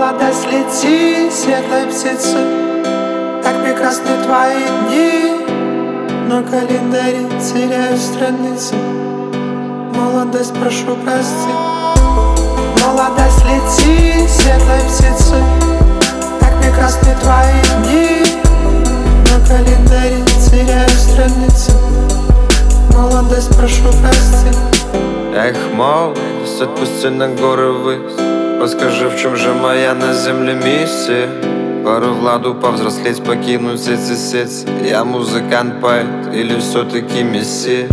Молодость, лети, светлой птицы, как прекрасны твои дни. На календаре теряю страницы. Молодость, прошу прости. Молодость, лети, светлой птицы, как прекрасны твои дни. На календаре теряю страницы. Молодость, прошу прости. Эх, молодость, отпусти на горы ввысь. Подскажи, в чем же моя на земле миссия? Пару в ладу повзрослеть, покинуть эти сети. Я музыкант, поэт или все-таки мессия?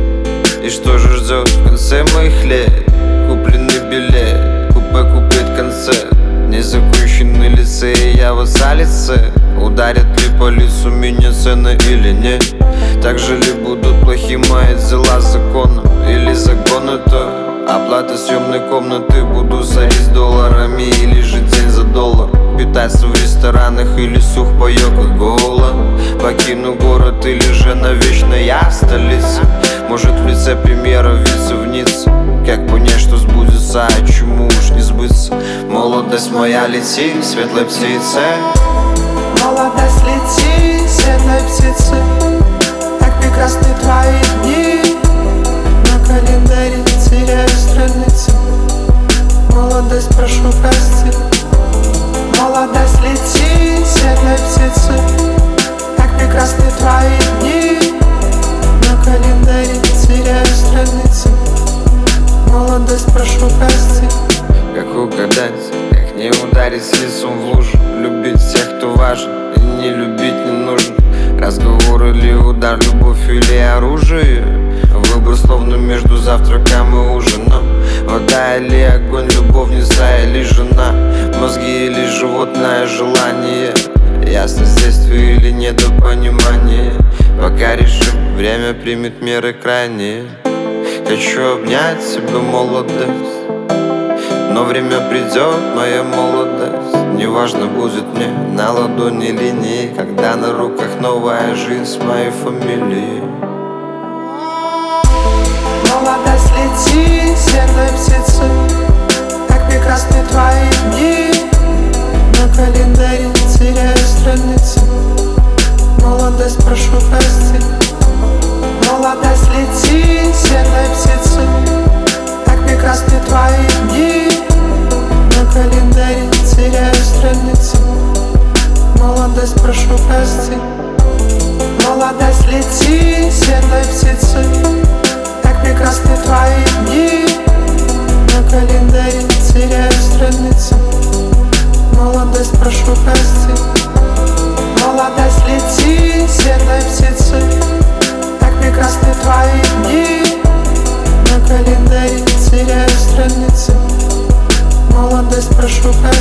И что же ждет в конце моих лет? Купленный билет, купе концерт. Незаконченный лицей, я в лице. Ударят ли по лицу меня цены или нет? Так же ли будут плохи мои дела закона? Или загоны то? Оплата съемной комнаты, буду сорить долларами или же день за доллар. Питаться в ресторанах или сухпайок и голод. Покину город или же навечно я в столице. Может в лице премьера виться в Ницце. Как понять, что сбудется, а чему уж не сбыться? Молодость моя, лети, светлой птице. Молодость, лети, светлой птицы, как прекрасны твои дни. На календаре теряю страницы. Молодость, прошу прости. Молодость, лети, светлой птицы, как прекрасны твои дни. На календаре теряю страницы. Молодость, прошу прости. Как угадать, как не ударить лицом в лужу? Любить тех, кто важен, и не любить не нужно. Разговор или удар, любовь или оружие. Выбор словно между завтраком и ужином. Вода или огонь, любовница или жена. Мозги или животное желание. Ясность действия или недопонимание. Пока решим, время примет меры крайние. Хочу обнять тебя, молодость. Но время придет, моя молодость. Неважно будет мне на ладони линии, когда на руках новая жизнь с моей фамилией. Молодость, лети, светлой птицы, как прекрасны твои дни. На календаре теряю страницы. Молодость, прошу прости. Молодость, лети, светлой птицы, как прекрасны твои дни. На календаре теряю страницы. Молодость, прошу прости. Молодость, лети, светлой птицы, как прекрасны твои дни. На календаре теряю страницы. Молодость, прошу прости. Молодость, лети, светлой птицы, как прекрасны твои дни. На календаре теряю страницы. Молодость, прошу прости.